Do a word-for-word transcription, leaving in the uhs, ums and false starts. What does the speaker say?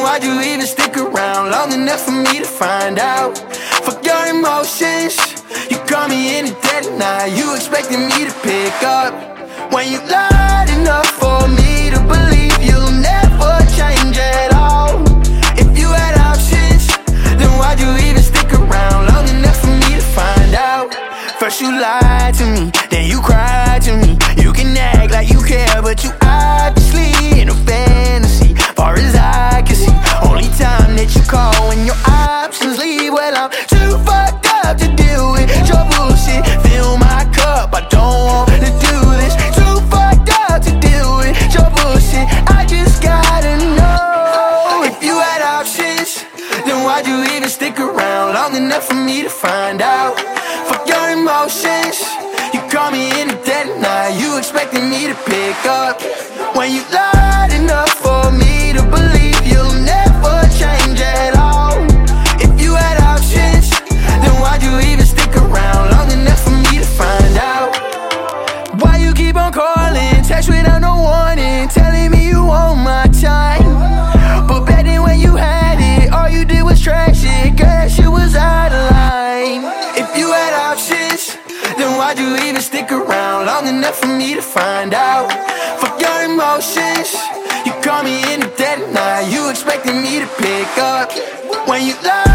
why'd you even stick around long enough for me to find out? Fuck your emotions, you call me in the dead of night. You expected me to pick up when you lied enough for me to believe you'll never change at all. If you had options, then why'd you even stick around long enough for me to find out? First you lied to me, then you cried to me. You can act like you care, but you obviously in a fantasy. Far as I can see, only time that you call when your options leave. Well, I'm too fucked up to deal with your bullshit. Fill my cup, I don't want to do this. Too fucked up to deal with your bullshit. I just gotta know, if you had options, then why'd you even stick around long enough for me to find out? Fuck your emotions, you call me in the dead of night. You expected me to pick up when you lied enough for me to believe you'll never change at all. If you had options, then why'd you even stick around long enough for me to find out? Why you keep on calling, text without no warning, telling me you want my time? But back then when you had it, all you did was trash it. Girl, that shit was out of line. If you had options, then why'd you even stick around long enough for me to find out? Fuck your emotions, you call me in the dead of night. You expected me to pick up when you lied